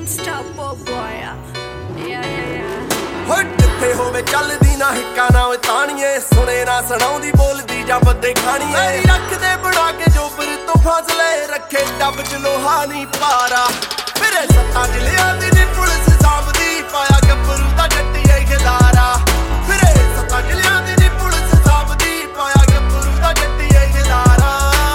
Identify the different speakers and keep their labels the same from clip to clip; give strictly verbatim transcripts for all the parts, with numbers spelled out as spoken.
Speaker 1: Unstoppable boy. Yeah, yeah, yeah.
Speaker 2: ਜਿੱਥੇ ਹੋਵੇ ਚੱਲਦੀ ਨਾ ਹਿੱਕਾ ਨਾ ਓਏ ਤਾਣੀਏ ਸੁਣੇ ਨਾ ਸੁਣਾਉਂਦੀ ਬੋਲਦੀ ਜਾਂ ਬੱਦੇ ਖਾਣੀਏ ਮੇਰੀ ਰੱਖਦੇ ਬਣਾ ਕੇ ਜੋਬਰ ਤੋਂ ਫਾਸਲੇ ਰੱਖੇ ਡੱਬ ਚ ਲੋਹਾ ਨਹੀਂ ਪਾਰਾ ਮੇਰੇ ਸੱਤਾਂ ਚ ਲਿਆਂਦੀ ਨੀ ਪੁਲਿਸ ਸਾਂਭਦੀ ਪਾਇਆ ਗੱਭਰੂ ਦਾ ਜੱਟੀਏ ਖਿਲਾਰਾ ਮੇਰੇ ਸੱਤਾਂ ਚ ਲਿਆਂਦੀ ਨੀ ਪੁਲਿਸ ਸਾਂਭਦੀ ਪਾਇਆ ਗੱਭਰੂ ਦਾ ਜੱਟੀਏ ਖਿਲਾਰਾ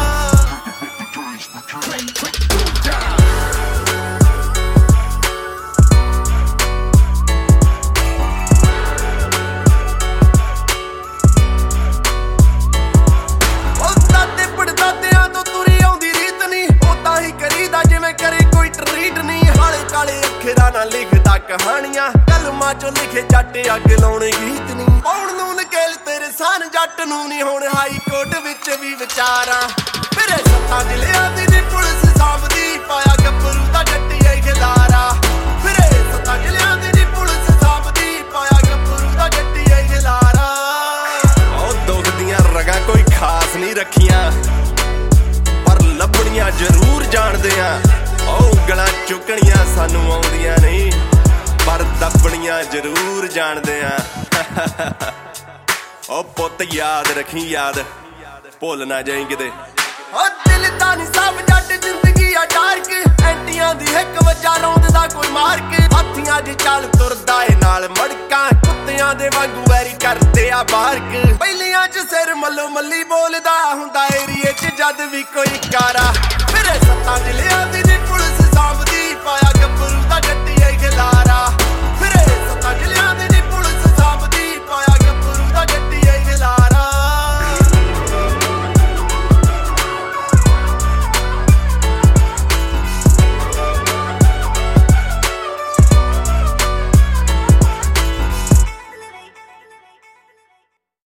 Speaker 2: ਨਾ ਲਿਖਦਾ ਕਹਾਣੀਆਂ ਕਲਮਾਂ ਚੋਂ ਲਿਖੇ ਜੱਟ ਅੱਗ ਲਾਉਣੇ ਗੀਤ ਨਹੀਂ ਪਾਉਣ ਨੂੰ ਨਕੇਲ ਤੇਰੇ ਸਾਨ ਜੱਟ ਨੂੰ ਨਹੀਂ ਹੁਣ ਹਾਈ ਕੋਰਟ ਵਿੱਚ ਵੀ ਵਿਚਾਰਾਂ ਮੇਰੇ ਸੱਤਾਂ ਚ ਲਿਆਂਦੀ ਨੀ ਪੁਲਿਸ ਸਾਂਭਦੀ ਪਾਇਆ ਗੱਭਰੂ ਦਾ ਜੱਟੀਏ ਖਿਲਾਰਾ ਮੇਰੇ ਸੱਤਾਂ ਚ ਲਿਆਂਦੀ ਨੀ ਪੁਲਿਸ ਸਾਂਭਦੀ ਪਾਇਆ ਗੱਭਰੂ ਦਾ ਜੱਟੀਏ ਖਿਲਾਰਾ ਉਹ ਦੁਖਦੀਆਂ ਰਗਾਂ ਕੋਈ ਖਾਸ ਨਹੀਂ ਰੱਖੀਆਂ ਪਰ ਲੱਭਣੀਆਂ ਜ਼ਰੂਰ ਜਾਣਦੇ ਆ ਉਹ ਗਲਾਂ ਚੁੱਕਣੀਆਂ ਸਾਨੂੰ ਆਉਂਦੀਆਂ ਨਹੀਂ ਪਰ ਦੱਬਣੀਆਂ ਜ਼ਰੂਰ ਜਾਣਦੇ ਆ ਉਹ ਪੁੱਤ ਯਾਦ ਰੱਖੀ ਯਾਦ ਭੁੱਲ ਨਾ ਜਾਈਂ ਕਿਤੇ ਉਹ ਦਿਲ ਤਾਂ ਨਹੀਂ ਸਭ ਜੱਟ ਜ਼ਿੰਦਗੀ ਆ ਡਾਰਕ ਐਂਟੀਆਂ ਦੀ ਇੱਕ ਵਜਾ ਰੌਂਦਦਾ ਕੋਈ ਮਾਰਕ ਹਾਥੀਆਂ ਦੀ ਚੱਲ ਤੁਰਦਾ ਏ ਨਾਲ ਮੜਕਾਂ ਕੁੱਤਿਆਂ ਦੇ ਵਾਂਗੂ ਵੈਰੀ ਕਰਦੇ ਆ ਬਾਰਕ ਪਹਿਲੀਆਂ ਚ ਸਿਰ ਮੱਲੋ ਮੱਲੀ ਬੋਲਦਾ ਹੁੰਦਾ ਏਰੀਏ ਚ ਜਦ ਵੀ ਕੋਈ ਕਾਰ